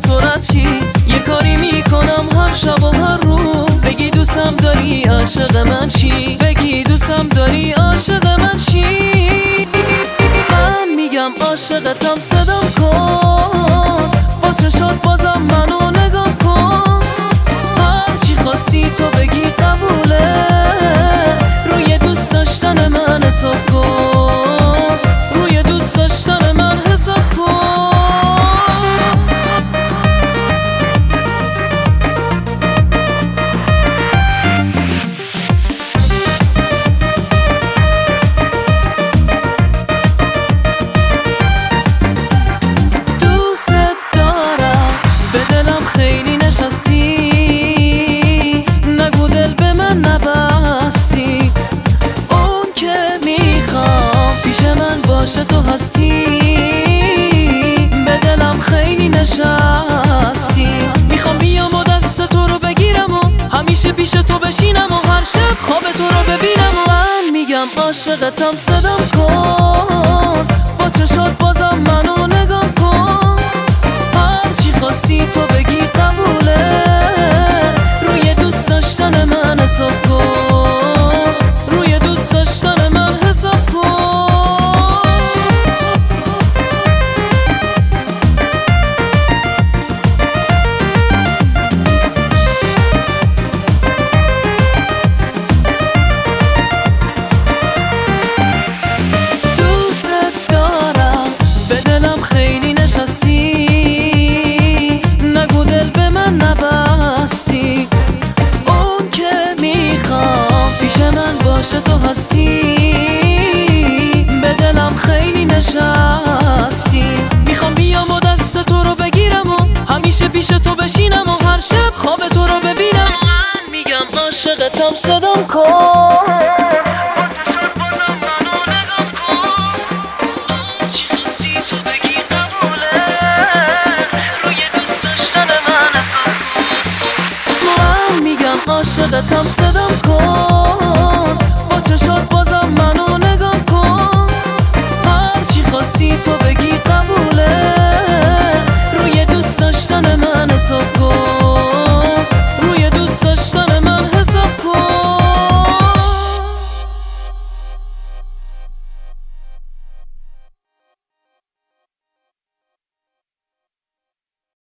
تو رد چی؟ یه کاری میکنم هر شب و هر روز، بگی دوستم داری عاشق من چی؟ بگی دوستم داری عاشق من چی؟ من میگم عاشقتم صدام کن، با چشات بازم منو نگاه کن، هرچی خواستی تو بگی قبوله، روی دوست داشتن من حساب کن، روی دوست داشتن من حساب کن. خیلی نشستی، نگو دل به من نبستی، اون که میخوام پیش من باشه تو هستی، به دلم خیلی نشستی، میخوام بیام و دست تو رو بگیرم و همیشه پیش تو بشینم و هر شب خواب تو رو ببینم و من میگم عاشقتم صدام کن، با چشات